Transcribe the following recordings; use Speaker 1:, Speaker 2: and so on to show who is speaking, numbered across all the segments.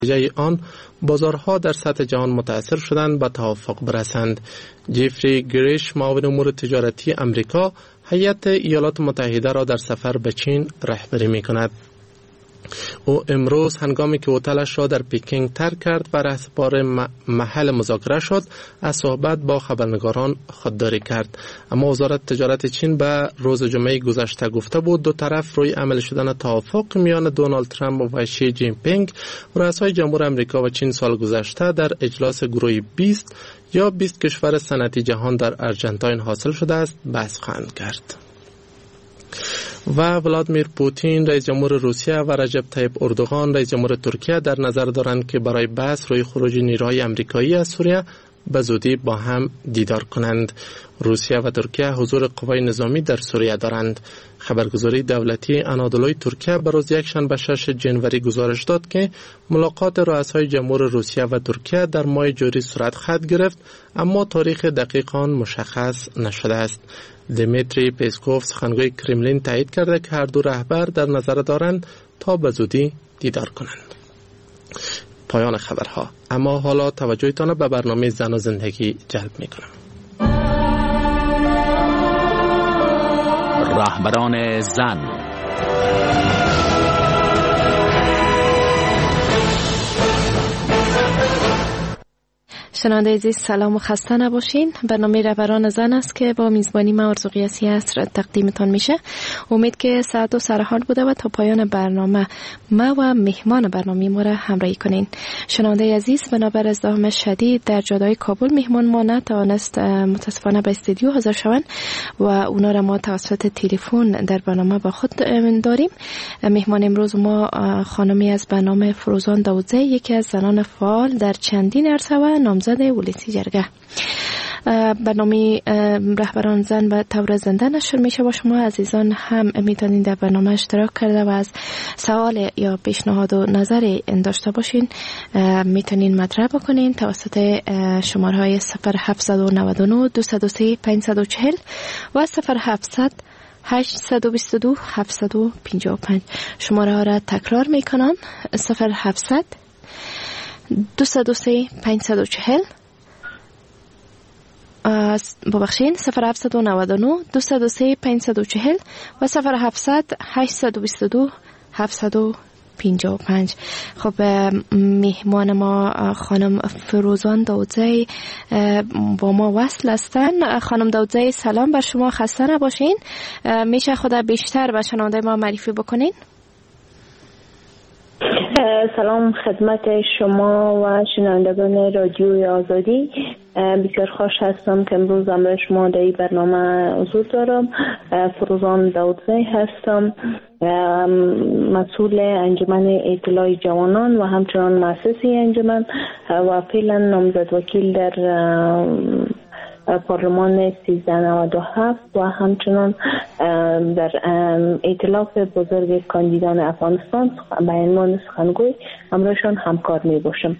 Speaker 1: نتیجه آن بازارها در سطح جهان متاثر شدند به توافق برسند. جفری گریش، معاون امور تجارتی امریکا، هیئت ایالات متحده را در سفر به چین رهبری می‌کند. او امروز هنگامی که هتلش را در پکینگ ترک کرد و رهسپار محل مذاکره شد، از صحبت با خبرنگاران خودداری کرد. اما وزارت تجارت چین به روز جمعه گذشته گفته بود دو طرف روی عمل شدن توافق میان دونالد ترامپ و شی جین پینگ، رؤسای جمهور امریکا و چین سال گذشته در اجلاس گروه 20 یا 20 کشور صنعتی جهان در آرژانتین حاصل شده است بحث خواهند کرد. و ولادیمیر پوتین رئیس جمهور روسیه و رجب طیب اردوغان رئیس جمهور ترکیه در نظر دارند که برای بحث روی خروج نیروهای آمریکایی از سوریه به زودی با هم دیدار کنند. روسیه و ترکیه حضور قوای نظامی در سوریه دارند. خبرگزاری دولتی آنادولوی ترکیه به روز یکشنبه 6 جنوری گزارش داد که ملاقات رؤسای جمهور روسیه و ترکیه در ماه جاری صورت خواهد گرفت، اما تاریخ دقیق آن مشخص نشده است. دمیتری پسکوف سخنگوی کرملین تایید کرده که هر دو رهبر در نظر دارند تا به زودی دیدار کنند. پایان خبرها. اما حالا توجهتان به برنامه زن و زندگی جلب می‌کنم.
Speaker 2: رهبران زن.
Speaker 3: شنونده عزیز سلام و خسته نباشین. برنامه رهبران زن است که با میزبانی من آرزو قیاسی عصر تقدیمتان میشه. امید که ساعت و سرحال بوده و تا پایان برنامه ما و مهمان برنامه ما را همراهی کنین. شنونده عزیز بنابر ازدحام شدید در جاده‌های کابل مهمان ما نتوانست متاسفانه به استودیو حاضر شوند و اونا را ما توسط تلفن در برنامه با خود داریم. مهمان امروز ما خانمی از برنامه فروزان داودزی، یکی از زنان فعال در چندین عرصه و نامزد ولسی جرگه. برنامه رهبران زن به طور زنده نشر میشه و شما عزیزان هم میتونید در برنامه اشتراک کرده و از سوال یا پیشنهاد و نظری داشته باشین میتونین مطرح بکنین توسط شماره های 0799 203 540 و 0700 822 755. شماره ها را تکرار میکنم: 0700 203 540 ببخشین 0799 203 540 و 0700 822 755. خب مهمان ما خانم فروزان داودزی با ما وصل هستن. خانم داودزی سلام بر شما، خسته نباشین. میشه خود بیشتر به شنونده ما معرفی بکنین؟
Speaker 4: سلام خدمت شما و شنوندگان رادیوی آزادی. بسیار خوش هستم که امروز همراه شما در این برنامه حضور دارم. فروزان داودزی هستم، مسئول انجمن اطلاع جوانان و همچنان مؤسسی انجمن و فعلا نامزد وکیل در پارلمان 1397 و همچنان در ائتلاف بزرگ کاندیدان افغانستان به عنوان سخنگوی همراهشان همکار می باشم.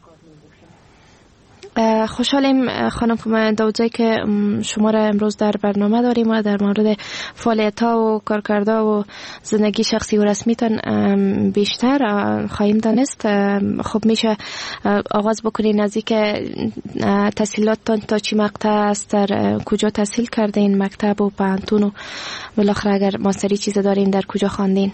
Speaker 3: خوشحالیم خانم داودزی که شما را امروز در برنامه داریم و در مورد فعالیت‌ها و کارکردها و زندگی شخصی و رسمیتان بیشتر خواهیم دانست. خب میشه آغاز بکنین از اینکه تحصیلاتتان تا چی مقطع است، در کجا تحصیل کردین، مکتب و پانتون و بالاخره اگر ماستری چیز دارین در کجا خواندین؟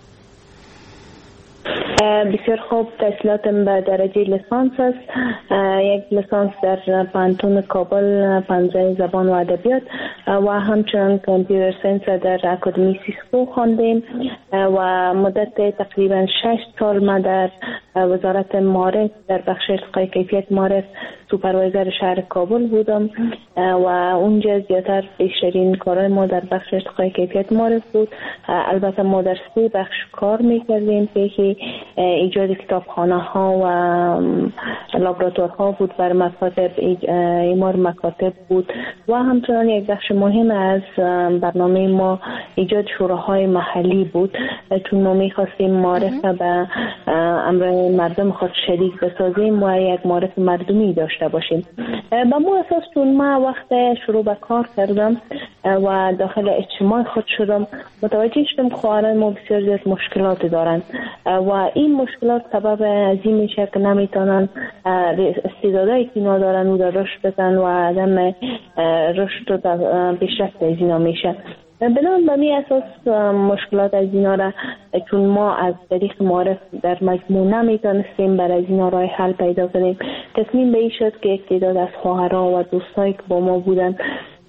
Speaker 4: بسیار خوب، تحصیلاتم به درجه لیسانس است. یک لیسانس در پانتون کابل پنجره زبان و ادبیات و همچنان کامپیوتر ساینس در اکادمی سیسکو خواندیم و مدت تقریبا 6 سال ما در وزارت معارف در بخش ارتقای کیفیت معارف سوپروایزر شهر کابل بودم و اونجا زیادتر بیشترین کارهای ما در بخش ارتقای کیفیت معارف بود. البته ما در 3 بخش کار میکردیم که ایجاد کتابخانه ها و لابراتوارها بود بر مکاتب، ایمار مکاتب بود و همچنان یک بخش مهم از برنامه ما ایجاد شوراهای محلی بود، چون ما میخواستیم معارف به امر مردم خود شریک بسازیم و یک معارف مردمی داشته باشیم. به مو اساس چون ما وقت شروع به کار کردم و داخل اجتماع خود شدم، متوجه شدم خواهران ما بسیار زیاد مشکلات دارند و این این مشکلات سبب از این میشه که نمیتونن استعدادایی که اینا دارن او رشد بدن و عدم رشد و پیشرفت از اینا میشه. بنابراین به می اساس مشکلات از اینا را چون ما از طریق معرف در مجموع نمیتونستیم برای اینا راه حل پیدا کنیم، تصمیم به این شد که یک تعداد از خواهرها و دوستایی که با ما بودن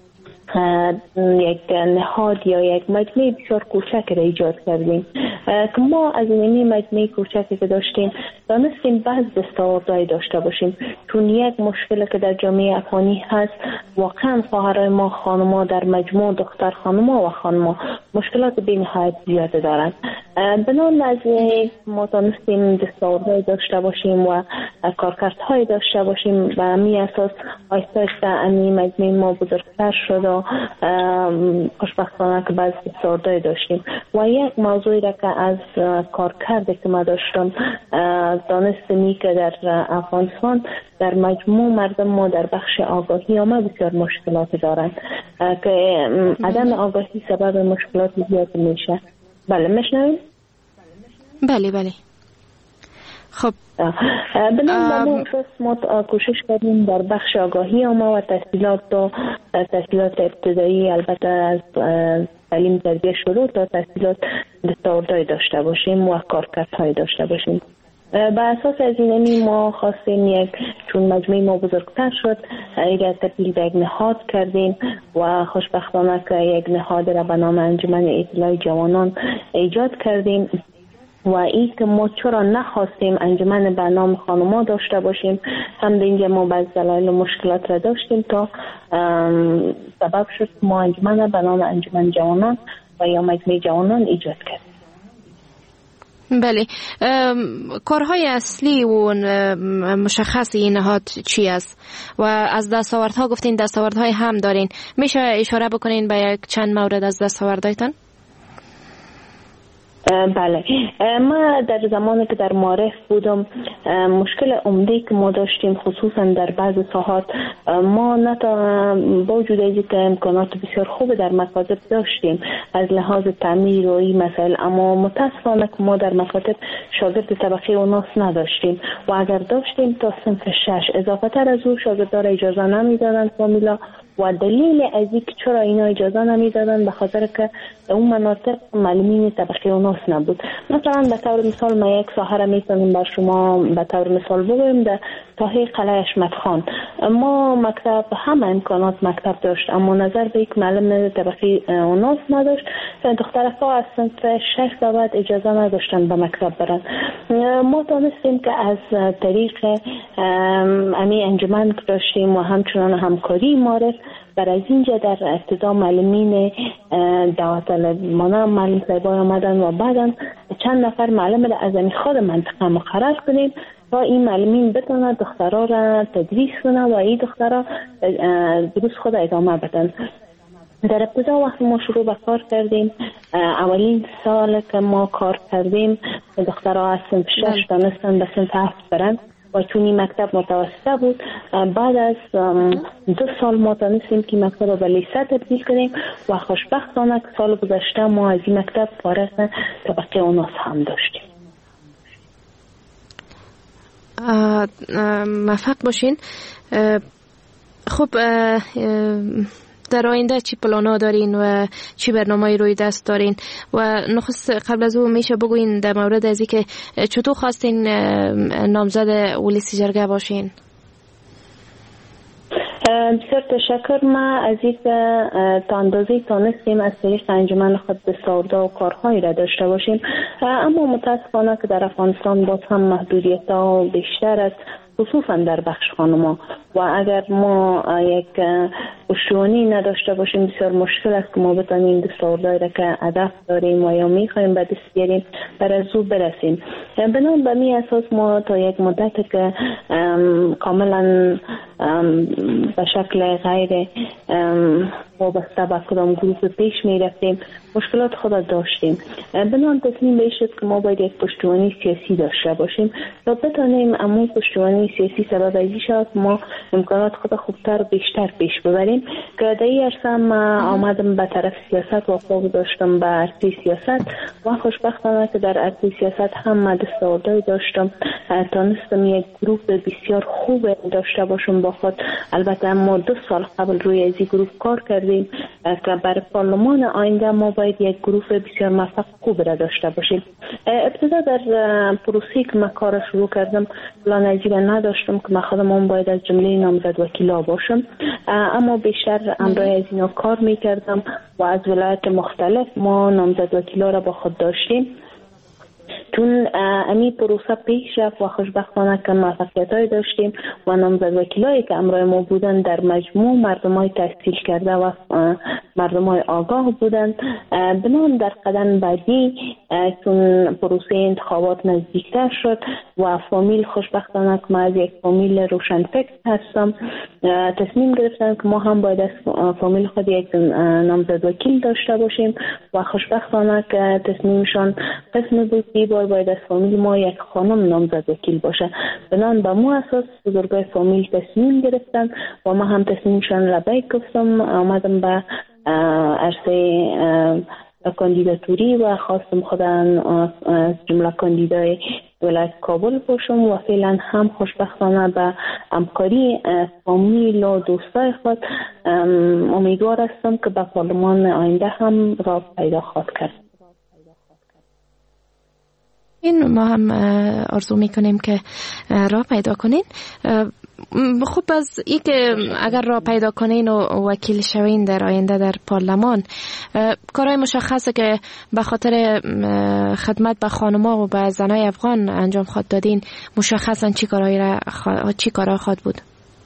Speaker 4: یک نهاد یا یک مجموعه بسیار کوچک را ایجاد کردیم که ما از این مجموعه کوچکی که داشتیم دانستیم بعض دستاوردهایی داشته باشیم، چون یک مشکل که در جامعه افغانی هست واقعا خواهرای ما خانم‌ها در مجموع دختر خانم‌ها و خانم‌ها مشکلات بی‌نهایت زیاده دارند. بنابراین از ما دانستیم دستاوردهایی داشته باشیم و کارکردهای داشته باشیم و می اساس آیسته آیسته این مجموعه ما بزرگتر شد و خوشبختانه که بعض دستاوردهایی داشتیم و یک موضوعی را که از کارکردی که ما داشتم دانستمی که در افغانستان در مجموع مردم ما در بخش آگاهی ما بسیار مشکلات دارند که عدم آگاهی سبب مشکلات زیاد میشه. بله میشنوید؟
Speaker 3: بله. خب
Speaker 4: بنابراین ما کوشش کردیم در بخش آگاهی ما و تحصیلات ابتدایی البته از تعلیم تربیت شروع تا تحصیلات دستاوردهایی داشته باشیم و کارکردهای داشته باشیم. به اساس از این ما خواستیم چون مجموعه ما بزرگتر شد اگر تبدیل به یک نهاد کردیم و خوشبختانه که یک نهاد را به نام انجمن اطلاع جوانان ایجاد کردیم و این که ما چرا نخواستیم انجمن به نام خانم‌ها داشته باشیم هم اینجا ما بعض دلایل و مشکلات را داشتیم تا سبب شد ما انجمن به نام انجمن جوانان و یا مجموعه جوانان ایجاد کردیم.
Speaker 3: بله، کارهای اصلی و مشخص این نهاد چی است و از دستاوردها گفتین دستاوردهای هم دارین، میشه اشاره بکنین به یک چند مورد از دستاوردهایتان؟
Speaker 4: بله، ما در زمانی که در معرف بودم مشکل عمده که ما داشتیم خصوصا در بعض ساحات ما نه با وجود از اینکه امکانات بسیار خوب در مکاتب داشتیم از لحاظ تعمیر و این مسائل، اما متاسفانه که ما در مکاتب شاگرد طبقه اوناس نداشتیم و اگر داشتیم تا صنف 6 اضافه تر از او شاگردان اجازه نمیدادند فامیلا و دلیل از اینکه چرا اینا اجازه نمیدادن به خاطر که اون مناطق معلمین طبقه اوناس نبود. مثلا به طور مثال ما یک ساحه را میتونیم بر شما به طور مثال بگویم در ساحه قلعه حشمت خان ما مکتب همه امکانات مکتب داشت اما نظر به یک معلم طبقه اوناس نداشت، دخترها از صنف 6 به بعد اجازه نداشتن به مکتب برن. ما دانستیم که از طریق امی انجمن داشتیم و همچنان همکاری معرف بر از اینجا در ابتدا معلمین دعوت المانه معلم صاحبای آمدن و بعدا چند نفر معلم را از خود منطقه مقرر کنیم تا این معلمین بتونن دخترها را تدریس کنن و این دخترها دروس خود ادامه بدن. در ابتدا وقتی ما شروع به کار کردیم اولین سال که ما کار کردیم دخترها از صنف 6 دانستن به صنف 7 برن و چون این مکتب متوسطه بود بعد از 2 سال ما دانستیم که مکتب رو به لیسه تبدیل کنیم و خوشبختانه که سال گذشته ما از این مکتب فارغ طبقه اوناس هم داشتیم.
Speaker 3: موفق باشین. خب در آینده چی پلانا دارین و چی برنامه‌ای روی دست دارین و نخست قبل از او میشه بگوین در مورد از اینکه چطور خواستین نامزد ولسی جرگه باشین؟
Speaker 4: بسیار تشکر. ما از این تا اندازه تانستیم از طریق انجمن خود دستاوردها و کارهایی را داشته باشیم، اما متاسفانه که در افغانستان باز هم محدودیت‌ها بیشتر است خصوصا در بخش خانم‌ها و اگر ما یک پشتیبانی نداشته باشیم بسیار مشکل است که ما بتانیم دستاوردهایی را که هدف داریم و یا میخوایم به دست بیاریم بر از او برسیم. بنابراین به می اساس ما تا یک مدت که کاملا به شکل غیر وابسته به کدام گروه پیش می رفتیم مشکلات خود داشتیم. بنابراین تصمیم به این شد که ما باید یک پشتیبانی سیاسی داشته باشیم تا بتانیم امون پشتیبانی های سیاسی سبب ازی شد ما امکانات خود خوبتر بیشتر پیش ببریم که در این عرصه آمدم به طرف سیاست و خواب داشتم به عرصه سیاست و خوشبختانه که در عرصه سیاست هم دستاوردهایی داشتم، تانستم یک گروه بسیار خوب داشته باشم با خود. البته ما 2 سال قبل روی از این گروه کار کردیم که برای پارلمان آینده ما باید یک گروه بسیار موفق خوب را داشته باشیم. ابتدا در پروسه که من کار شروع کردم پلان ازی نداشتم که من خودم باید از جمله نامزد وکیلا باشم، اما بیشتر امرای از اینا کار میکردم و از ولایت مختلف ما نامزد وکیلا را با خود داشتیم. چون امی پروسه پیش رفت و خوشبختانه که موفقیت‌های داشتیم و نامزد وکیلایی که امرای ما بودن در مجموع مردمای تحصیل کرده و مردمای آگاه بودند. بنابراین در قدم بعدی چون پروسه انتخابات نزدیکتر شد و فامیل خوشبختانه که ما از یک فامیل روشنفکر هستم، تصمیم گرفتن که ما هم باید از فامیل خود یک نامزد وکیل داشته باشیم و خوشبختانه که تصمیمشان قسم بود باید از فامیل ما یک خانم نامزد وکیل باشه. بنابراین به مو اساس بزرگای فامیل تصمیم گرفتن و ما هم تصمیمشان لبیک گفتم، آمدم به عرصه کاندیداتوری و خواستم خودم از جمله کاندیدای ولایت کابل باشم و فعلا هم خوشبختانه به همکاری فامیل و دوستای خود امیدوار هستم که به پارلمان آینده هم راه پیدا خواهد کرد.
Speaker 3: این ما هم آرزو میکنیم که راه پیدا کنین. خب از این که اگر راه پیدا کنین و وکیل شوین در آینده در پارلمان، کارهای مشخصه که به خاطر خدمت به خانم‌ها و به زنای افغان انجام خواهد دادین مشخصا چی کارها خواهد بود؟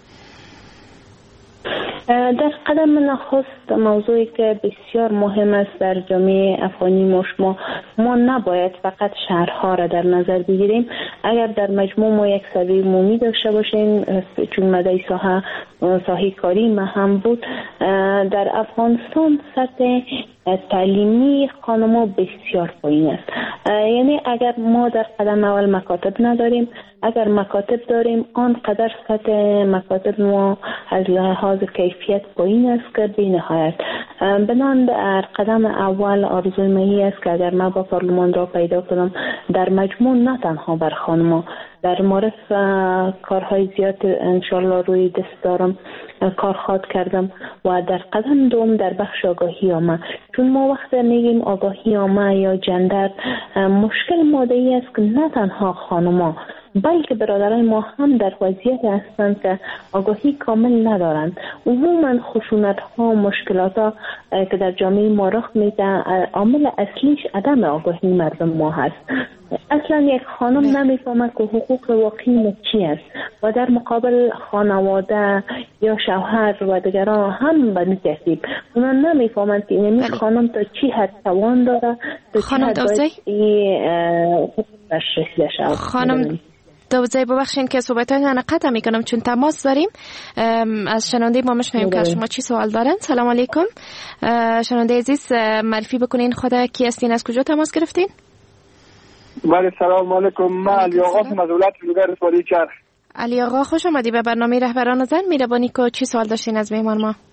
Speaker 4: در قدم نخست موضوعی که بسیار مهم است در جامعه افغانی ما نباید فقط شهرها را در نظر بگیریم. اگر در مجموع ما یک سروی عمومی داشته باشیم، چون مدعی ساحه کاری ما هم بود، در افغانستان سطح تعلیمی خانم‌ها بسیار پایین است. یعنی اگر ما در قدم اول مکاتب نداریم، اگر مکاتب داریم آنقدر سطح مکاتب ما از لحاظ کیفیت پایین است که بی‌نهایت. بنابراین در قدم اول آرزوی من است که اگر ما با پارلمان را پیدا کنم در مجموع نه تنها بر خانم‌ها، در مورد کارهای زیاد انشالله روی دست دارم کار خواهد کردم و در قدم دوم در بخش آگاهی عامه، چون ما وقتی میگیم آگاهی عامه یا جندر، مشکل ماده‌ای است که نه تنها خانم‌ها بلکه برادرای ما هم در وضعیت هستند که آگاهی کامل ندارند. عموما خشونت‌ها و مشکلات که در جامعه ما رخ میده عامل اصلیش عدم آگاهی مردم ما هست. اصلا یک خانم نمیفهمد که حقوق واقعی چی است و در مقابل خانواده یا شوهر و دیگران هم به ترتیب اونا نمیفهمند که این خانم تا چی حد توان داره، تا چی حد باید حقوق رسیده شود.
Speaker 3: خانم دوزی ببخشین که صحبت‌های قطع میکنم چون تماس داریم. از شنونده ما میشنویم که شما چی سوال دارن. سلام علیکم شنونده عزیز، معرفی بکنین خدا کی هستین، از کجا تماس گرفتین؟
Speaker 5: بله سلام علیکم، من علی آقا از ولایت لوگر سوالی چرخ.
Speaker 3: علی آقا خوش آمدی به برنامه رهبران زن. میربانی که چی سوال داشتین از مهمان ما؟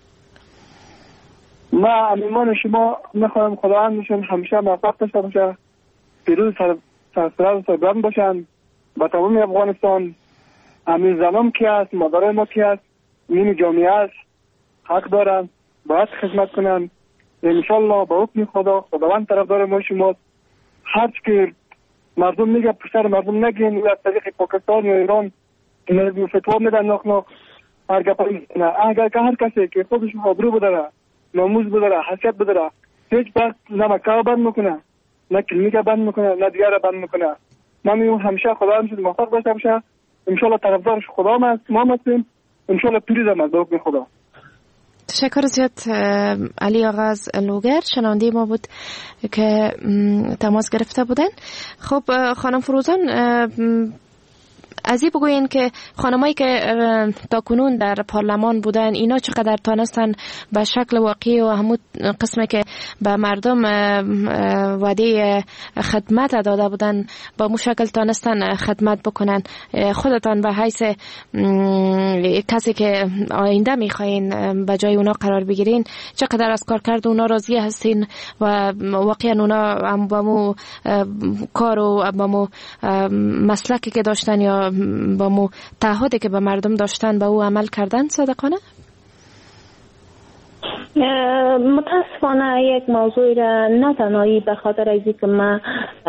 Speaker 5: ما مهمان شما میخوام خداوندشون همیشه موفق داشته باشه، پیروز سرفراز و سربلند باشن با تمام افغانستان. همین زنان کی است، مادرای ما کی است، این جامعه است، حق دارن باید خدمت کنن. انشالله با حکم خداوند طرفدار ما شماست. هر که مردم میگه پسر مردم نگین از طریق پاکستان یا ایران فتوا میدن ناخ هر گپایی میکنه. اگر که هر کسی که خودش آبرو بداره، ناموس بداره، حیثیت بداره، هیچ وقت نه مکه بند میکنه، نه کلینیک بند میکنه، نه دیگر بند میکنه. من میگم همیشه خدا همش موفق باشه باشه. انشالله طرفدارش خدا ما هستیم، انشالله پیروز از حکم خدا.
Speaker 3: تشکر زیاد علی آقا از لوگر، شنونده ما بود که تماس گرفته بودن. خب خانم فروزان، از این بگوین که خانمایی که تا کنون در پارلمان بودن اینا چقدر تانستن به شکل واقعی و همون قسمه که به مردم وعده خدمت داده بودن با مشکل تانستن خدمت بکنن. خودتان به حیث کسی که آینده میخواین به جای اونا قرار بگیرین چقدر از کار کرد اونا راضی هستین و واقعا اونا هم با مو کار و با مو مسلکی که داشتن یا با مو تعهدی که به مردم داشتن به او عمل کردن صادقانه؟
Speaker 4: متاسفانه یک موضوع را نه تنهایی به خاطر از اینکه من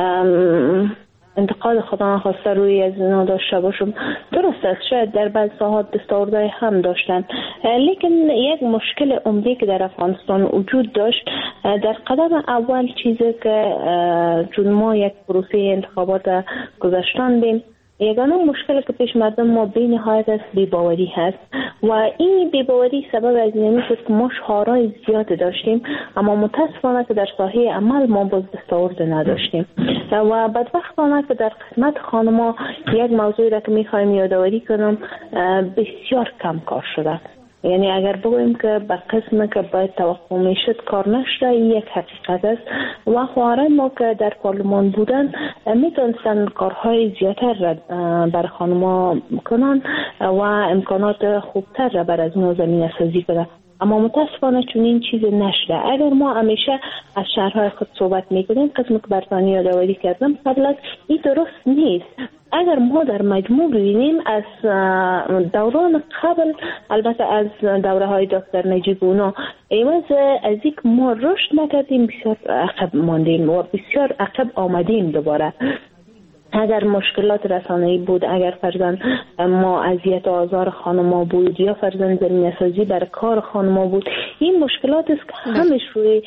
Speaker 4: انتقاد خدا نخواسته روی از اینا داشته باشم، درست است شاید در بعض ساعات دستاوردهای هم داشتن، لیکن یک مشکل عمده که در افغانستان وجود داشت در قدم اول چیزی که چون ما یک پروسه انتخابات گذاشتن یگانه مشکل که پیش مردم ما به نهایت است بی‌باوری هست و این بی‌باوری سبب از این شد که ما شعارهای زیاد داشتیم اما متاسفانه که در ساحه عمل ما باز دستاورد نداشتیم و بدبختانه که در قسمت خانما یک موضوعی را که میخوایم یادآوری کنم بسیار کم کار شده. یعنی اگر بگوییم که به قسم که باید توقع میشد کار نشده یک حقیقت است و خواهرای ما که در پارلمان بودن میتونستن کارهای زیادتر را بر خانما کنن و امکانات خوبتر را بر از اونها زمینه سازی کنن، اما متاسفانه چون این چیز نشده. اگر ما همیشه از شهرهای خود صحبت میکنیم قسم که برتانی یادآوری کردم قبلا این درست نیست. اگر ما در مجموع ببینیم از دوران قبل البته از دوره های دکتر نجیب اونا ایواز از اینکه ما رشد نکردیم بسیار عقب ماندیم و بسیار عقب آمدیم دوباره. اگر مشکلات رسانه‌ای بود، اگر فرزن ما اذیت و آزار خانما بود یا فرزن زمینه سازی بر کار خانما بود، این مشکلات است که همش روی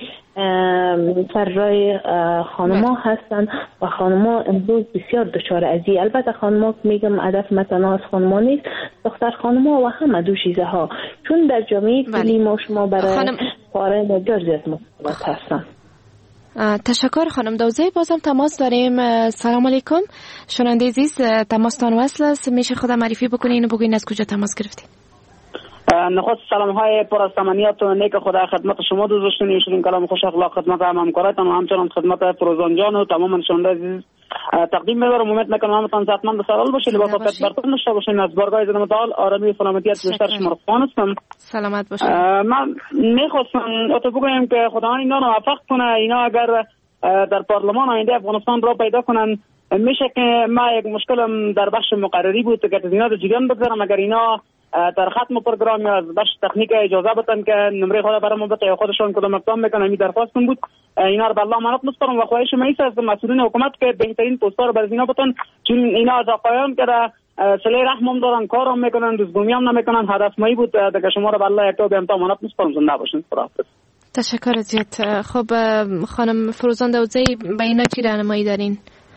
Speaker 4: فرای خانما هستند و خانما امروز بسیار دچار ازی. البته خانما میگم هدف مثلا از خانما نیست، دختر خانما و همه دو چیزه ها، چون در جامعه کلی ما شما برای پاره مجار زیاد مشکلات هستند.
Speaker 3: تشکر خانم دوزه. بازم تماس داریم. سلام علیکم شنونده عزیز، تماستان وصل است، میشه خود معرفی بکنین و بگوین از کجا تماس گرفتین؟
Speaker 6: نخست سلام های پر از تمنیات و نیک خدا خدمت شما دوستان ایشون کلام خوش اخلاق خدمت همکاراتان و همچنان خدمت فروزان جان و تمام شنونده عزیز تقدیم می‌کنم. امید می‌کنم همتون صحتمند سلامت باشید، لباس خاطر برتون داشته باشین. از بارگاه عزت متعال آرامی و سلامتیت بیشتر شما خواهان هستم.
Speaker 3: سلامت باشید.
Speaker 6: من می‌خواستم تو بگم که خداوند اینا رو موفق کنه، اینا اگر در پارلمان آینده افغانستان را پیدا کنن میشه که ما یک مشکلم در بخش مقرری بود که اینا رو جریان بگذارم. اگر اینا در ختم پروگرام یا از بخش تکنیک اجازه بدن که نمره خود برام بده خودشون کدام اقدام میکنن، این درخواستم بود. اینا رو به الله امانت میسپارم و خواهش من است از مسئولین حکومت که بهترین پست‌ها رو برای اینا بدن، چون اینا از آقایان که صله رحم هم دارن، کار هم میکنن، روزگومی هم نمیکنن. هدف مایی بود دیگه شما رو به الله یک تا به امانت میسپارم. زنده باشین. خداحافظ.
Speaker 3: تشکر زیاد. خب خانم فروزان دوزی به اینا چی راهنمایی دارین؟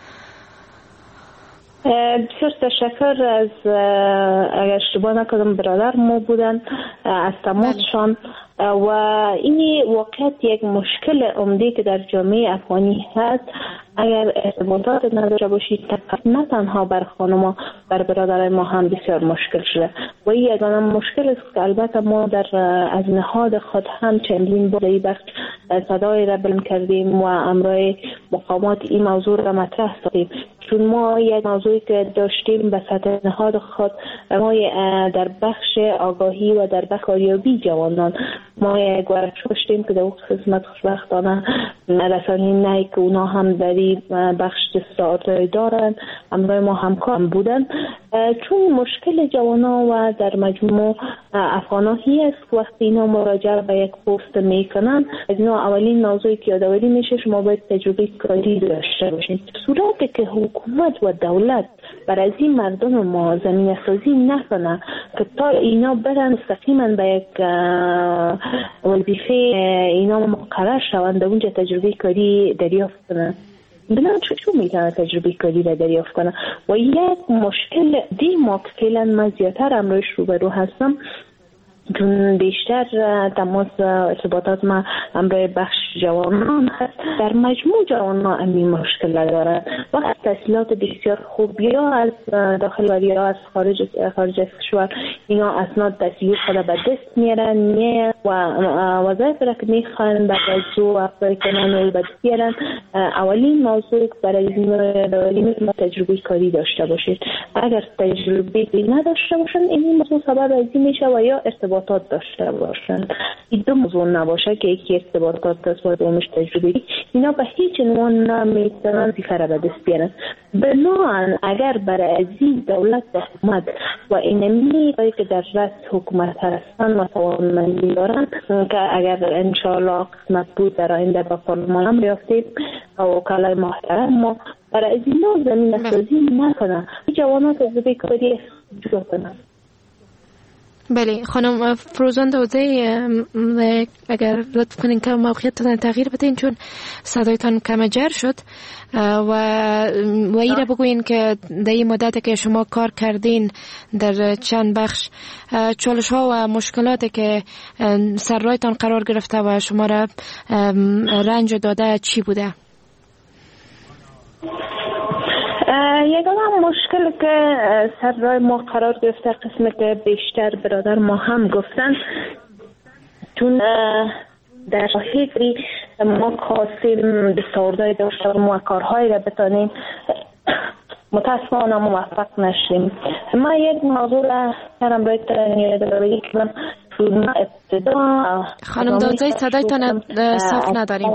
Speaker 4: بسیار تشکر از اگر اشتباه نکنم برادر ما بودن از تماسشان و این واقعیت یک مشکل عمده که در جامعه افغانی هست. اگر ارتباطات نداشته باشید نه تنها بر خانما بر برادرای ما هم بسیار مشکل شده و این یگانه مشکل است که البته ما در از نهاد خود هم چندین بار این بخش صدای را بلند کردیم و امرای مقامات این موضوع را مطرح ساختیم، چون ما یک موضوعی که داشتیم به سطح نهاد خود ما در بخش آگاهی و در بخش کاریابی جوانان ما یک ورش داشتیم که در وقت خدمت خوشبختانه رسانی نه که اونا هم در بخش دستاوردی دارن امروز ما همکار بودن، چون مشکل جوانان و در مجموع افغانایی است که وقتی اینا مراجعه به یک پست میکنن از اینا اولین موضوعی که یادآوری میشه شما باید تجربه کاری داشته باشید. صورتی که حکومت و دولت بر از این مردم ما زمینه سازی نکنه که تا اینا برن مستقیما به یک وظیفه اینا مقرر شوند اونجا تجربه کاری دریافت کنن، بنابراین چطور میتونه تجربه کاری را دریافت کنه؟ و یک مشکل ما که فعلا من زیادتر امروز روبرو هستم چون بیشتر تماس ارتباطات ما امروز بخش جوانان هست، در مجموع جوانان این مشکل دارن. وقت تحصیلات بسیار خوب یا از داخل و یا از خارج از کشور اینا اسناد تحصیلی خود به دست میارن و وظایف را که میخوان بعد از دو افزای کنن و بعد بیارن، اولین موضوع برای ما تجربه کاری داشته باشید. اگر تجربه نداشته باشن این موضوع سبب از این میشه و یا ارتباطات داشته باشن. این دو موضوع نباشه که یکی ارتباطات داشت و دومش تجربه، اینا به هیچ عنوان نمیتونن وظیفه به دست بیارن. بنابراین اگر برای از دولت و حکومت و اینمی که در رأس حکومت هستن و توانمندی دارن که اگر انشاءالله قسمت بود در آینده به پارلمان هم بیافتیم و وکلای محترم ما برای از اینا زمین سازی نکنن، جوانات تجربه کاری جدا کنن.
Speaker 3: بله خانم فروزان داوودزی، اگر لطف کنین که موقعیتتان تغییر بدین چون صدایتان کم جر شد و ای را بگوین که در این مدت که شما کار کردین در چند بخش چالش ها و مشکلاتی که سر رایتان قرار گرفته و شما را رنج داده چی بوده؟
Speaker 4: یگانه مشکل که سر راه ما قرار گرفته قسمی که بیشتر برادر ما هم گفتن، چون در حقیقی ما خواستیم دستاوردهای داشته و کارهایی را بتانیم، متاسفانه موفق نشدیم. ما یک موضوع را کردم باید یادآوری کنم. ابتدا
Speaker 3: خانم داوودزی صدایتان صاف نداریم.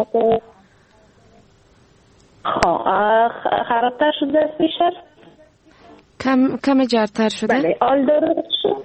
Speaker 4: خرابتر شده بیشتر؟
Speaker 3: کم جرتر شده؟
Speaker 4: بله آل درست شد.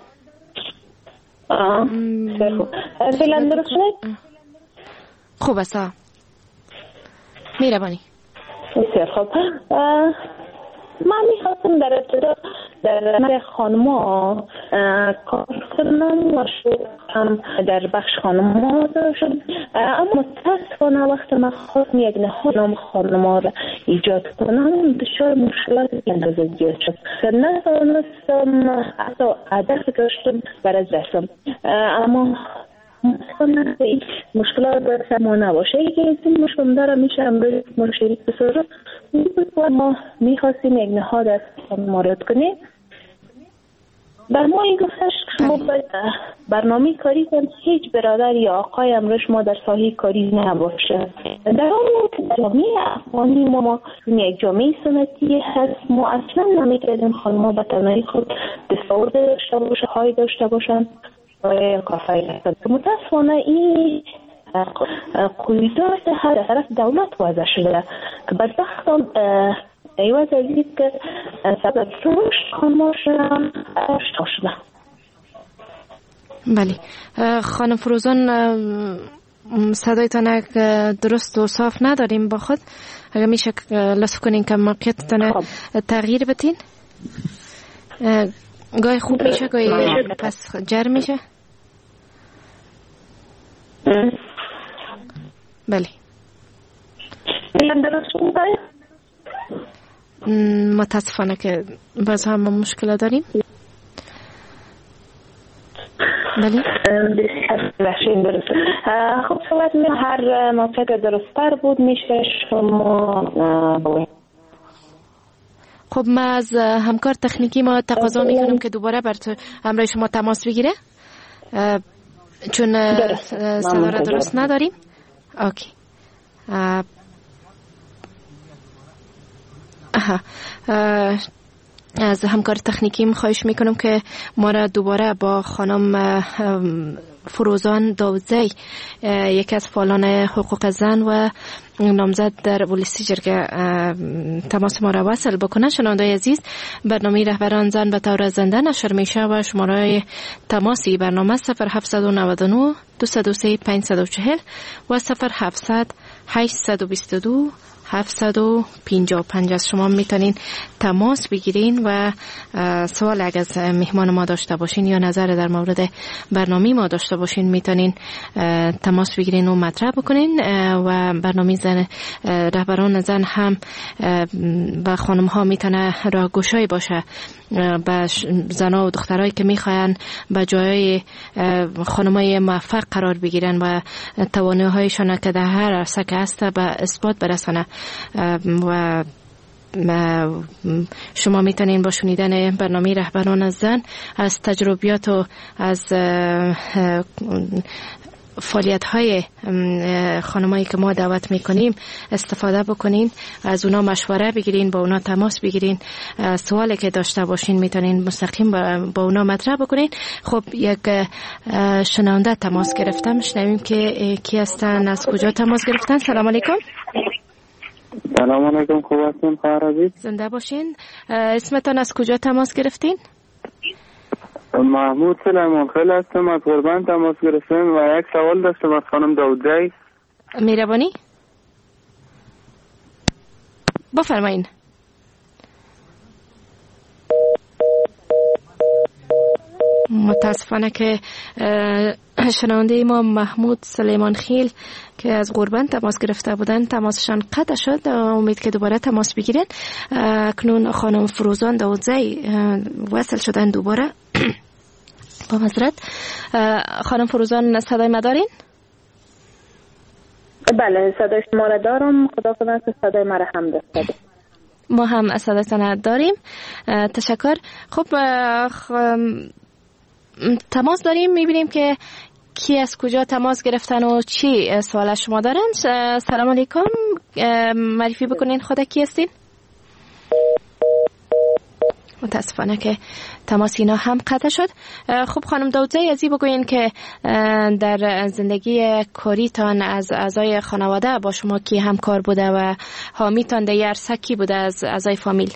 Speaker 4: فیلم درست شد؟
Speaker 3: خوب است. میربانی
Speaker 4: بسیار خوب. من میخواستم در ابتدا در خانما کار کنم و هم در بخش خانما شد، اما متاسفانه وقت من خواستم یک نهاد خانما را ایجاد کنم دچار مشکلات اندازه زیاد شد. نتوانستم حتی هدف داشتم برای دستم، اما مثلا این مشکلات برای ما نباشه. یکی از این مشکل داره میشه امروز ما شریک بسازم و ما میخواستیم یک نهاد از مارد کنیم. بر ما این گفتش که شما باید برنامه کاری کنید، هیچ برادر یا آقای امروز ما در ساحه کاری نباشه. در اون جامعه افغانی ما یک جامعه سنتی هست، ما اصلا نمیکردیم خانما به تنهایی خود دستاورد داشته باشه، های داشته باشن و کافایی هستند. متاسفانه این قیودات هر طرف دولت وضع شده که بدبختان ایواز عزیز که سبب رشد خانما شده.
Speaker 3: بله خانم فروزان صدایتان درست و صاف نداریم با خود، اگر میشه لطف کنین که موقعیتتان تغییر بدین. گاهی خوب میشه گاهی پس جر میشه. بله متاسفانه که باز هم مشکل داریم. بله
Speaker 4: خب صحبت هر منطقه درست‌تر بود میشه شما باید.
Speaker 3: خب ما از همکار تکنیکی ما تقاضا میکنم که دوباره بر همراه شما تماس بگیره چون صدا را درست نداریم. اوکی. از همکار تکنیکیم خواهش میکنم که ما را دوباره با خانم فروزان داوودزی، یکی از فعالان حقوق زن و نامزد در ولسی جرگه، تماس ما را وصل بکنه. شنوندگان عزیز، برنامه رهبران زن به طور زنده نشر میشه و شماره تماسی برنامه 0799 203 540 و 0700 822 755 از شما میتونین تماس بگیرین و سوال اگر از مهمان ما داشته باشین یا نظر در مورد برنامه ما داشته باشین میتونین تماس بگیرین و مطرح بکنین و برنامه زن رهبران زن هم و خانم ها میتونه راهگشایی باشه به زنها و دخترایی که میخواین به جای خانمای موفق قرار بگیرن و توانایی‌هایشان که در هر عرصه که هست به اثبات برسانه. و شما میتونین با شنیدن برنامه رهبران زن از تجربیات و از فعالیت های خانمایی که ما دعوت میکنیم استفاده بکنین، از اونا مشوره بگیرین، با اونا تماس بگیرین، سوالی که داشته باشین میتونین مستقیم با اونا مطرح بکنین. خب یک شنونده تماس گرفتم، شنویم که کی هستن، از کجا تماس گرفتن. سلام علیکم.
Speaker 5: سلام علیکم، خوب هستین؟ خیرید؟
Speaker 3: زنده باشین. اسمتان از کجا تماس گرفتین؟
Speaker 5: محمود سلیمان خیل هستم، از قربان تماس گرفتم و یک سوال داشتم از خانم داودزی.
Speaker 3: مهربانی بفرمایین. متاسفانه که شنونده ما محمود سلیمان خیل که از قربان تماس گرفته بودن تماسشان قطع شد. امید که دوباره تماس بگیرن. اکنون خانم فروزان داودزی وصل شدن دوباره. با معذرت خانم فروزان، صدای ما دارین؟
Speaker 4: بله، صدای شما را دارم. خدا کنه که صدای ما را هم داشته.
Speaker 3: ما هم صدایتان داریم. تشکر. خب تماس داریم، میبینیم که کی از کجا تماس گرفتن و چی سوال شما دارن. سلام علیکم، معرفی بکنین خدا کی هستین؟ متاسفانه که تماس اینا هم قطع شد. خب خانم داودزی، ازی بگوین که در زندگی کاریتان از اعضای خانواده با شما کی همکار بوده و حامیتان در یه عرصه کی بوده از اعضای فامیل؟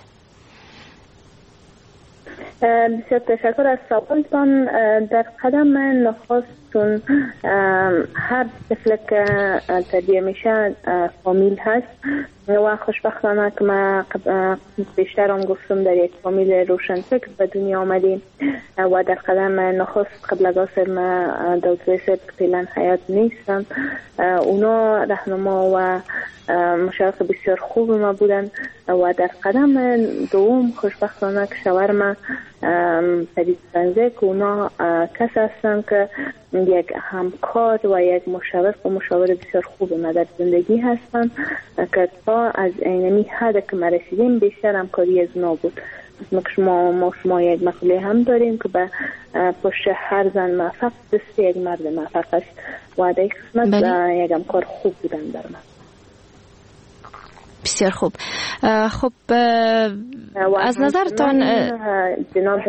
Speaker 4: بسیار تشکر از سوالتان. در قدم نخستون هر طفل که تربیه میشه فامیل هست و خوشبختانه که ما بیشتر هم گفتم در یک فامیل روشنفکر به دنیا آمدیم و در قدم نخست قبل از آسر ما داودزی صاحب که فعلا حیات نیستن، اونا رهنما و مشایخ بسیار خوب ما بودن و در قدم دوم خوشبختانه که شوهر ما پدید بنزه که اونا کس هستن که یک همکار و یک مشاور بسیار خوب ما در زندگی هستن که تا از اینمی حد که ما رسیدیم بیشتر همکاری از اونا بود. ما شما یک مقوله هم داریم که به پشت هر زن موفق دست یک مرد موفق است و در قسمت یک همکار خوب بودن در من.
Speaker 3: بسیار خوب. خب از نظرتان
Speaker 4: جناب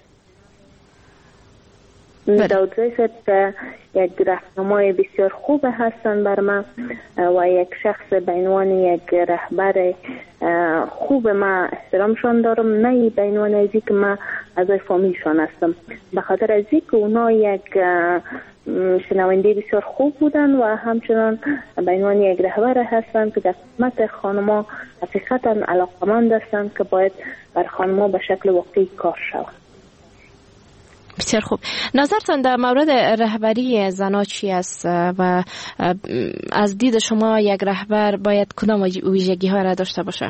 Speaker 4: داودزی صاحب که یک راهنمای بسیار خوب هستن بر من و یک شخص به عنوان یک رهبر خوب ما احترامشان دارم، نه به عنوان ازی که ما از فامیلشان هستم، به خاطر ازی که اونا یک شنونده بسیار خوب بودن و همچنان به عنوان یک رهبر هستن که در خدمت خانما حقیقتا علاقمند هستن که باید بر خانما به شکل واقعی کار شود.
Speaker 3: بسیار خوب. نظرتان در مورد رهبری زنها چی است و از دید شما یک رهبر باید کدام ویژگی ها را داشته باشه؟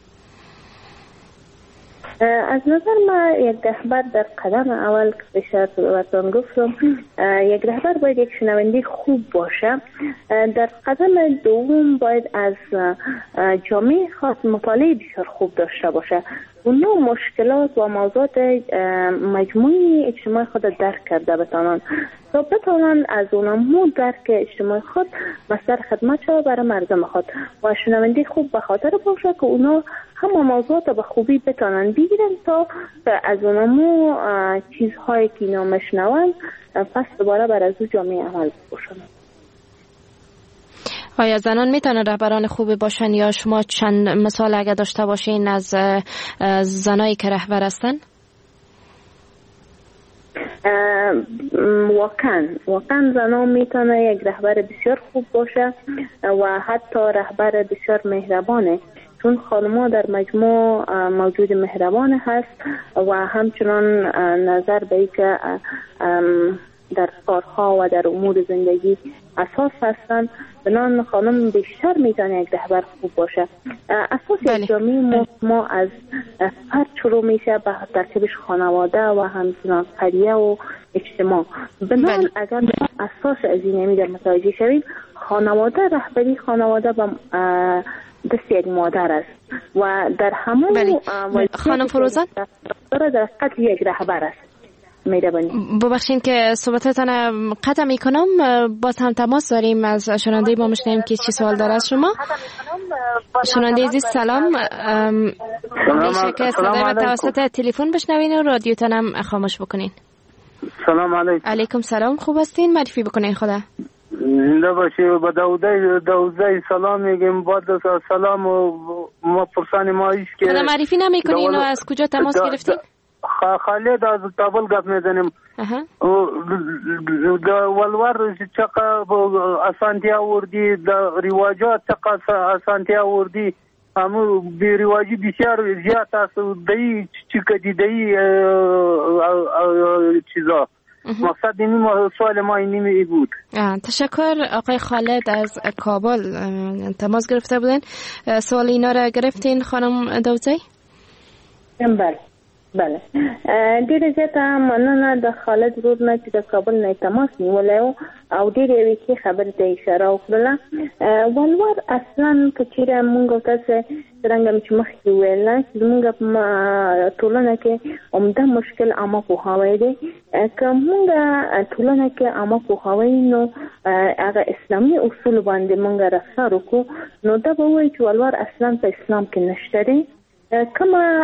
Speaker 4: از نظر ما یک رهبر در قدم اول که بیشتر براتون گفتم، یک رهبر باید یک شنونده خوب باشه. در قدم دوم باید از جامعه خاص مطالعه بسیار خوب داشته باشه. اونو مشکلات و موضوعات مجموعی اجتماع خود درک کرده بتانن تا بتانن از اونمو درک اجتماع خود مصدر خدمت شود برای مردم خود و شنونده خوب به خاطر باشه که اونا همه موضوعات به خوبی بتانن بگیرن تا از اونمو چیزهایی که اینا مشنون پس دوباره بر از او جامعه عمل باشن.
Speaker 3: آیا زنان میتونن رهبران خوبی باشن یا شما چند مثال اگه داشته باشین از زنایی که رهبر هستن؟ واقعا زنان میتونه یک رهبر بسیار خوب باشه و حتی رهبر بسیار مهربانه، چون خانم‌ها در مجموع موجود مهربان هست و همچنان نظر به این که در کارها و در امور زندگی اساس هستند، بنان خانم بیشتر میتونه یک رهبر خوب باشه. اساس یک جامعه ما از فرد شروع میشه به ترکیبش خانواده و همچنان قریه و اجتماع. بنان اگر اساس از اینمی در متوجه شویم، خانواده رهبری خانواده به دست یک مادر است و در همون خانم فروزان
Speaker 4: در قتل یک رهبر است. مهربانی.
Speaker 3: ببخشین که صحبتتان قطع میکنم، باز هم تماس داریم از شنونده ما، میشنیم که چی سوال داره از شما. شنونده عزیز سلام، میشه که صدای و توسط تلفن بشنوین و رادیوتان هم خاموش بکنین.
Speaker 5: سلام علیکم.
Speaker 3: علیکم سلام، خوب هستین؟ معرفی بکنین خدا.
Speaker 5: زنده باشی. با داوودی سلام میگیم. با سلام و ما پرسان ما ایست که
Speaker 3: خدا معرفی نمیکنین و از کجا تماس گرفتین؟
Speaker 5: خالد از کابل گپ میزنیم. ولور چقدر اسانتیا وردی د رواجات چقدر اسانتیا وردی همو بی رواجی بسیار زیاد است. دی چی کدی دی چیزا مقصد اینی سوال ما اینی بود.
Speaker 3: تشکر آقای خالد از کابل تماس گرفته بودن. سوال اینا را گرفتین خانم داوودی؟
Speaker 4: بله ډیره زیاته مننه د خالد ورور نه چې د کابل نه تماس نیولی او ډیرې یوې ښې خبرې ته اشاره وکړله. ولور اصلا که چېرې مونږ تاسې څرنګه چې مخکې وویله چې زمونږ په ټولنه کې عمده مشکل عامه پوهاوی دی. که مونږ ټولنه کې عامه پوهاوی نو هغه اسلامي اصول باندې مونږ رفتار وکړو نو دا به وایي چې ولور اصلا په اسلام کې نشته دی. کومه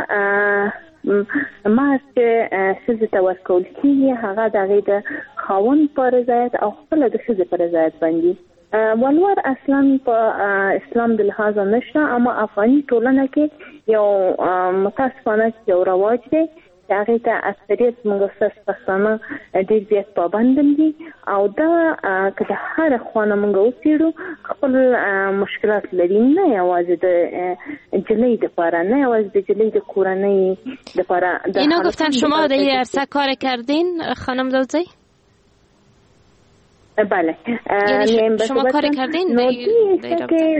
Speaker 4: ما چې ښځې ته ورکول کېږي هغه د هغې د خاوند په رضایت او خپله د ښځې په رضایت باندې. ولور اصلا په اسلام د لحاظه نشته، اما افغاني ټولنه کې یو متاسفانه یو رواج دی چې هغې ته اکثریت زموږ ستاسو پښتانه ډېر زیات پابند دي او دا که د هره خوا نه موږ وڅېړو خپل مشکلات لري، نه یوازې د جلۍ دپاره، نه یوازې د جلۍ د کورنۍ دپاره.
Speaker 3: اینا گفتن شما در این عرصه کار کردین خانم داوودی؟
Speaker 4: بله
Speaker 3: یعنی شما کار کردین؟
Speaker 4: نو دیسته که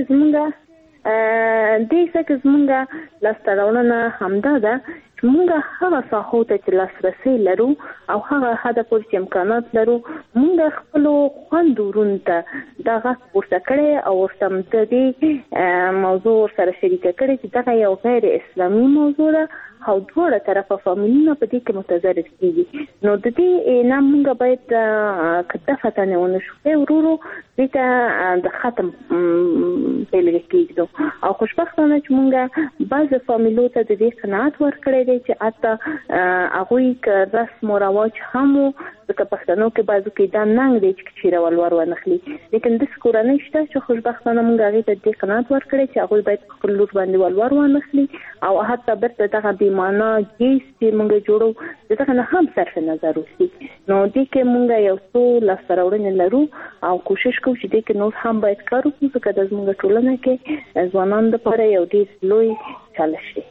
Speaker 4: زمونږ لاسته راوړنه همدا ده چې مونږ هغه ساحو ته چې لاسرسی لرو او هغه حده پورې چې امکانات لرو مونږ خپلو خویندو ته دا غږ پورته کړی او ورته د دې موضوع ورسره شریکه کړې چې دغه یو غیر اسلامي موضوع ده او دواړه طرفه فامیلونه په دې کې متضرر کېږي. نو د دې نه مونږ باید که دفعه نه ونه شو ورورو دې ته د ختم بېلګه کېږدو او خوشبختانه چې مونږ بعضې فامیلو ته د دې قناعت ورکړی دی چې حتی هغوی که رسم و رواج هم و ځکه پښتنو کې بعضو کې دا ننګ دی چې چېرې ولور ونخلي، لیکن داسې کورنۍ شته چې خوشبختانه مونږ هغې ته دې قناعت ورکړی چې هغوی باید په خپل لور باندې ولور وانخلي او حتی بیرته دغه بیمانه جیس چې مونږ جوړو د دغه نه هم صرف نظر وشي. نو دې کې مونږ یو څو لاسته راوړنې لرو او کوشش کوو چې دې کې نور هم باید کار وکړو ځکه د زموږ ټولنه کې ځوانانو دپاره یو ډېر لوی چالش دی.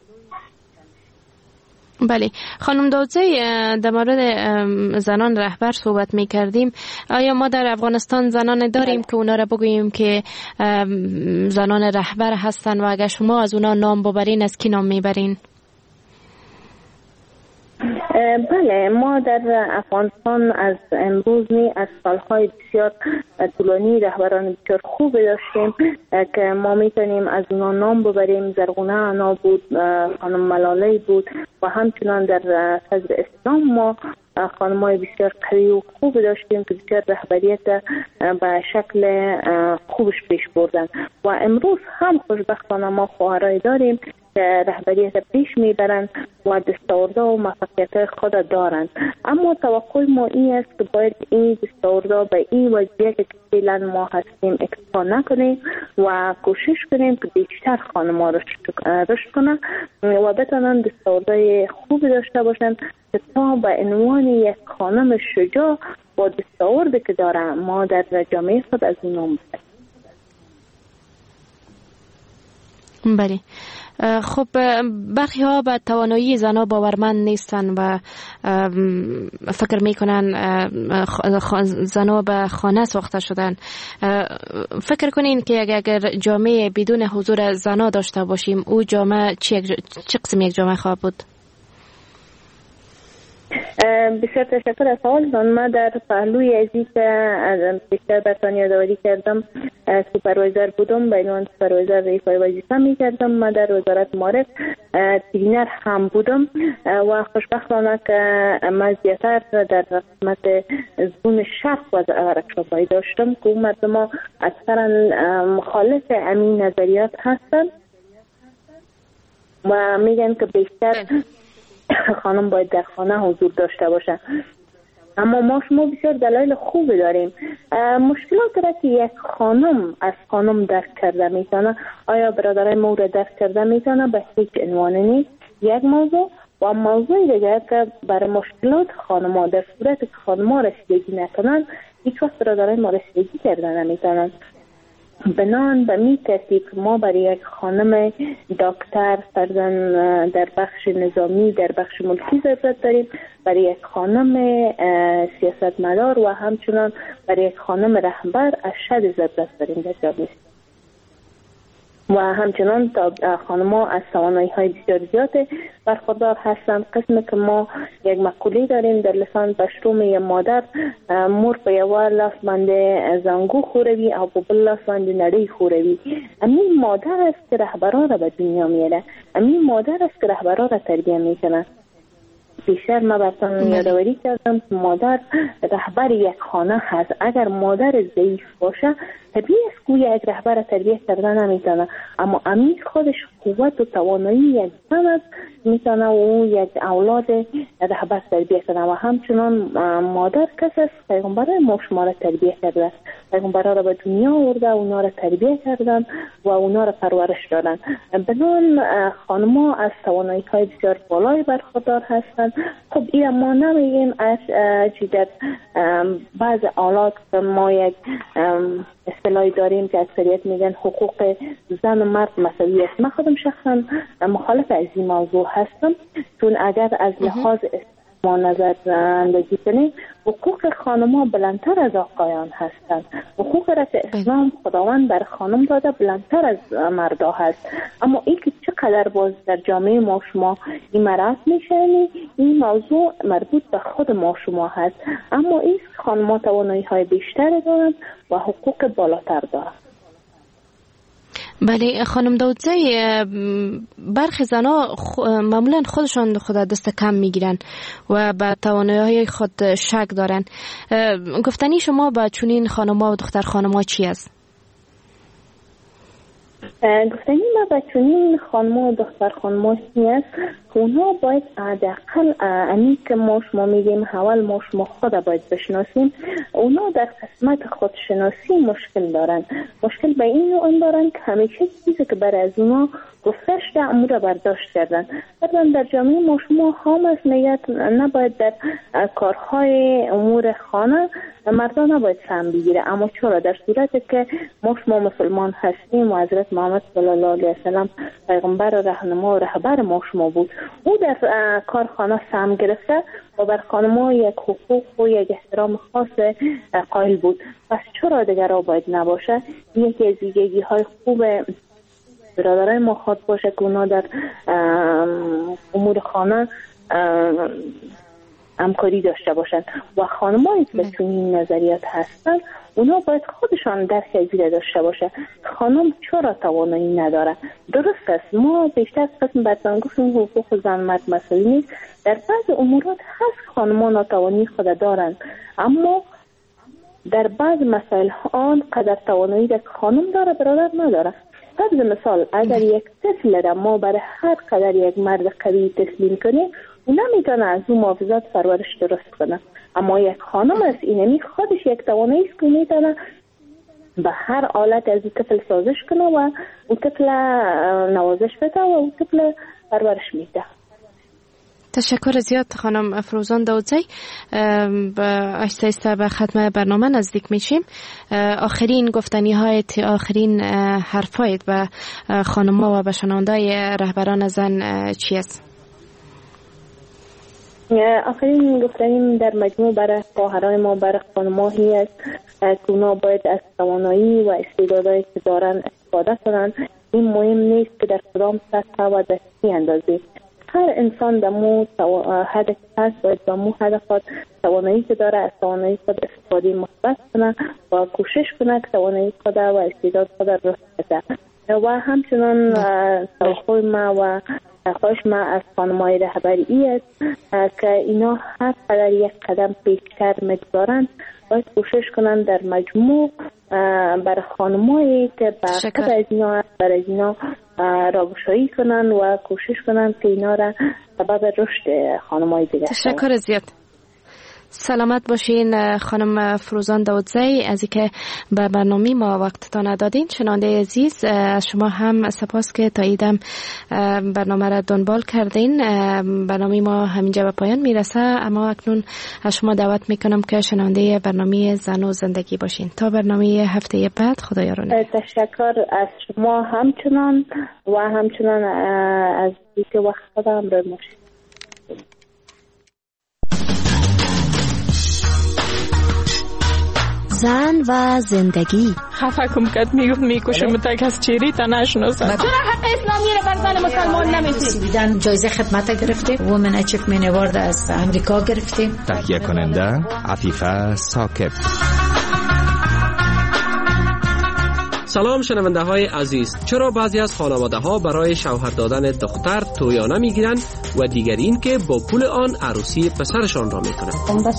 Speaker 3: بله خانم داوودی، در مورد زنان رهبر صحبت می کردیم. آیا ما در افغانستان زنان داریم که اونا را بگوییم که زنان رهبر هستن و اگر شما از اونا نام ببرین از کی نام میبرین؟
Speaker 4: بله ما در افغانستان از امروز از سالهای بسیار طولانی رهبران بسیار خوب داشتیم که ما میتونیم از اونا نام ببریم. زرغونه انا بود، خانم ملاله بود و همچنان در صدر اسلام ما خانم‌های بسیار قوی و خوب داشتیم که بسیار رهبریت به شکل خوبش پیش بردن و امروز هم خوشبختانه ما خواهرای داریم که رهبریت پیش میبرند و دستاوردها و موفقیت خود دارند. اما توقع ما این است که باید این دستاوردها به این وضعیت که فعلا ما هستیم اکتفا نکنیم و کوشش کنیم که بیشتر خانم‌ها رشد کنند و بتوانند دستاوردهای خوب داشته باشند که تا به عنوان یک خانم شجاع با دستاوردی که داره ما در جامعه خود از اون نام بسید.
Speaker 3: بله خب برخی ها به توانایی زنها باورمند نیستن و فکر میکنن زنها به خانه ساخته شدن. فکر کنین که اگر جامعه بدون حضور زنها داشته باشیم او جامعه چه قسم یک جامعه خواهد بود؟
Speaker 4: بسیار تشکر از سوالتان. من در پهلوی ازی که بیشتر برتان یادآوری کردم سوپروایزر بودم، به عنوان سوپروایزر ایفای وظیفه می کردم. من در وزارت معارف ترینر هم بودم و خوشبختانه که من زیادتر در قسمت زون شرق ورکشاپ‌هایی داشتم که مردم ها اکثرا مخالف همین نظریات هستند و میگن که بیشتر خانم باید در خانه حضور داشته باشه. اما ما شما بسیار دلایل خوبی داریم. مشکلات را که یک خانم از خانم درک کرده میتونه، آیا برادرای ما را درک کرده میتونه؟ به هیچ عنوان نیست. یک موضوع و موضوع دیگر که برای مشکلات خانم‌ها در صورت که خانم‌ها رسیدگی نکنن هیچ وقت برادرای ما رسیدگی کرده نمیتونن. بنان به می ترتیب ما برای یک خانم دکتر فرزن در بخش نظامی در بخش ملکی ضرورت داریم، برای یک خانم سیاستمدار و همچنان برای یک خانم رهبر ارشد ضرورت داریم در جامعه و همچنان خانم‌ها از توانایی‌های بسیار زیاد برخوردار هستند. قسمی که ما یک مقوله داریم در لسان پشتو میگه مادر مور په یوه لاس باندې زنګو خوروي او په بل لاس باندې نړۍ خوروي. همین مادر است که رهبران را به دنیا میاره، همین مادر است که رهبران را تربیه میکنه. بیشتر ما براتون یادآوری کردم که مادر رهبر یک خانه هست. اگر مادر ضعیف باشه طبیعی است که یک رهبر تربیه کردن نمیتونه، اما امیر خودش قوت و توانایی یک زن است، میتونه او یک اولاد رهبر تربیه کنه. و همچنان مادر کسی است پیغمبر ما شما را تربیه کرده، پیغمبرها را به دنیا آورده، اونا را تربیه کردن و اونا را پرورش دادن. بنان خانم‌ها از توانایی‌های بسیار بالای برخوردار هستند. خب این ما نمیگیم از در بعض آلات که ما یک اصطلاحی داریم که اکثریت میگن حقوق زن و مرد مساوی است. من خودم شخصا مخالف از این موضوع هستم، چون اگر از لحاظ ما نظر اندازی کنیم حقوق خانم‌ها بلندتر از آقایان هستند. حقوق را که اسلام خداوند بر خانم داده بلندتر از مردا هست. اما این که چقدر باز در جامعه ما شما این مرد میشه، این موضوع مربوط به خود ما شما هست. اما این خانم‌ها توانایی‌های بیشتر دارند و حقوق بالاتر دارند.
Speaker 3: بله خانم داودزی، برخی زنها معمولا خودشان خود دست کم میگیرن و به توانایی‌های خود شک دارن. گفتنی شما با چنین خانم‌ها و دختر خانم‌ها چی است؟
Speaker 4: گفتنی ما با چنین خانم‌ها و دختر خانم‌ها چی است؟ اونها باید حداقل امی که ما شما میگیم حوال ما شما خود باید بشناسیم. اونا در قسمت خودشناسی مشکل دارن. مشکل به این اون دارن که همیشه چیزی که برای از اونا گفته شده امور را برداشت کردن. در جامعه ما شما هم از میگه نباید در کارهای امور خانه مردان نباید سهم بگیره. اما چرا؟ در صورتی که ما شما مسلمان هستیم و حضرت محمد صلی الله علیه وسلم پیغمبر و راهنما و رهبر ما شما بود، او در کارخانه سهم گرفته و بر خانم‌ها یک حقوق و یک احترام خاص قائل بود. پس چرا دیگرها باید نباشه؟ یکی از ویژگی‌های خوب برادرای ما خود باشه که اونا در امور خانه همکاری داشته باشند و خانم‌هایی که به چنین نظریات هستند اونا باید خودشان درک از این داشته باشه. خانم چرا توانایی نداره؟ درست است، ما بیشتر قسم برتان گفتیم حقوق زن مرد مساوی نیست. در بعض امورات هست خانم‌ها ناتوانی خود دارند، اما در بعض مسائل آن قدر توانایی که خانم داره برادر نداره. طبع مثال اگر یک طفل را ما برای هر قدر یک مرد قوی تسلیم کنیم او نمیتونه از اون محافظات پرورش درست کنه. اما یک خانم از اینمی خودش یک توانایی است که میتونه به هر حالت از این طفل سازش کنه و اون طفل نوازش بده و اون طفل پرورش میده.
Speaker 3: تشکر زیاد خانم فروزان داودزی. آهسته به ختم برنامه نزدیک میشیم. آخرین گفتنی های آخرین حرفایت به خانم‌ها و به شنوندای رهبران زن چی است؟
Speaker 4: آخرین گفتنیم در مجموع برای خواهرای ما برای خانم‌هایی است که اونا باید از توانایی و استعدادایی که دارن استفاده کنن. این مهم نیست که در کدام سطح و در چه اندازه. هر انسان دمو هدف هست باید دمو هدف خود توانایی که داره از توانایی خود استفاده مثبت کنه و کوشش کنه که توانایی خود و استعداد خود رشد بده. و همچنان توقع ما و خواهش ما از خانم‌های رهبری است که اینا هر قدر یک قدم پیشتر می‌گذارند باید کوشش کنند در مجموع بر خانم‌هایی که برخلاف از اینا برای اینا راهگشایی کنند و کوشش کنند که اینا را سبب رشد خانم‌های دیگر.
Speaker 3: تشکر زیاد. سلامت باشین خانم فروزان داودزی از اینکه به برنامه ما وقتتان دادین. شنونده عزیز از شما هم سپاس که تا ایدم برنامه را دنبال کردین. برنامه ما همینجا به پایان میرسه، اما اکنون از شما دعوت میکنم که شنونده برنامه زن و زندگی باشین. تا برنامه هفته بعد، خدا یارونه.
Speaker 4: تشکر از شما همچنان و همچنان از اینکه وقت خودم را باشین.
Speaker 7: زن و زندگی.
Speaker 8: خفه کم کد میکشم تک از چیری تا نشناسم.
Speaker 9: چرا حق اسلامی رو بر زن مسلمان نمیدید؟
Speaker 7: جایزه خدمت گرفتیم. وومن اچیومنت اوارد از امریکا گرفتیم.
Speaker 2: تهیه کننده عفیفه ثاقب.
Speaker 10: سلام شنونده های عزیز. چرا بعضی از خانواده ها برای شوهر دادن دختر تویانه میگیرند و دیگر این که با پول آن عروسی پسرشان را میکنند؟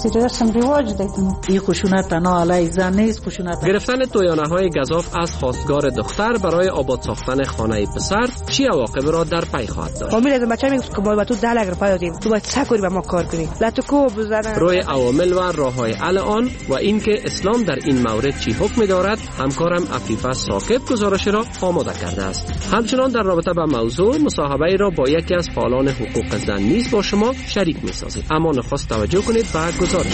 Speaker 11: این خشونت تنها علیه زن نیست، خشونت
Speaker 10: گرفتن تویانه های گزاف از خواستگار دختر برای آباد ساختن خانه پسر چی عواقب را در پی خواهد داشت؟
Speaker 12: فامیل بچه‌م میگه که ما با تو 10 لک روپیه دادیم، تو باید سکوری با ما کار کنی، لاتو بزنن.
Speaker 10: روی عوامل و راههای حل آن و اینکه اسلام در این مورد چی حکم دارد، همکارم عفیفه ثاقب گزارش را آماده کرده است. همچنان در رابطه با موضوع مصاحبه را با یکی از فعالان حقوق زن نیز با شما شریک می‌سازیم. اما نخست توجه کنید به گزارش.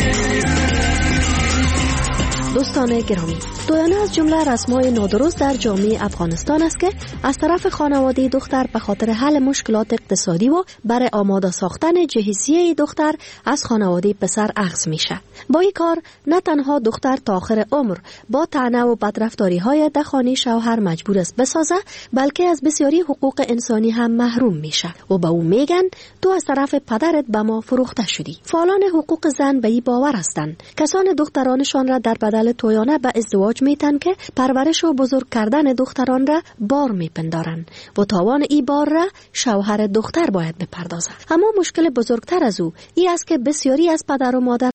Speaker 7: دوستان گرامی، تویانه از جمله رسم‌های نادرست در جامعه افغانستان است که از طرف خانواده دختر به خاطر حل مشکلات اقتصادی و برای آماده ساختن جهیزیه دختر از خانواده پسر اخذ میشه. با این کار نه تنها دختر تا آخر عمر با طعنه و بدرفتاری‌های در خانه شوهر مجبور است بسازه، بلکه از بسیاری حقوق انسانی هم محروم میشه و به او میگن تو از طرف پدرت به ما فروخته شدی. فعالان حقوق زن به این باور هستند کسان دخترانشان را در بدل تویانه به ازدواج میتن که پرورش و بزرگ کردن دختران را بار میپندارن و تاوان ای بار را شوهر دختر باید بپردازه. اما مشکل بزرگتر از او ای است که بسیاری از پدر و مادر